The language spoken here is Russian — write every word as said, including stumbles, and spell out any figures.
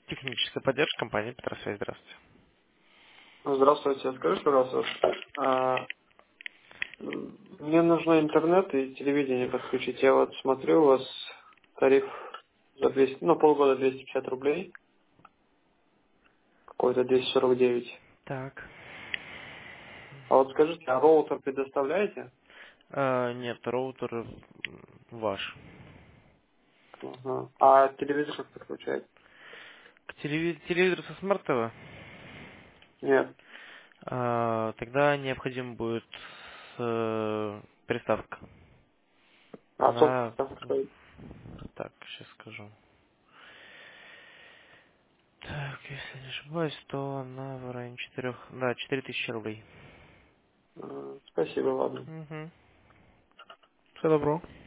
Техническая поддержка компании Петросвязь. Здравствуйте. Здравствуйте. Скажите, пожалуйста, а, м, мне нужно интернет и телевидение подключить. Я вот смотрю, у вас тариф за двести, ну, полгода двести пятьдесят рублей, какой-то двести сорок девять. Так. А вот скажите, а роутер предоставляете? А, нет, роутер м, ваш. Ага. А телевизор как подключать? К телеви- телевизору со смарт ТВ? Нет. А, тогда необходим будет э, приставка. А сколько Она... там стоит? Так, сейчас скажу. Так, если не ошибаюсь, то она в районе четырех... Да, четыре тысячи рублей. А, Спасибо, ладно. Угу. Все добро.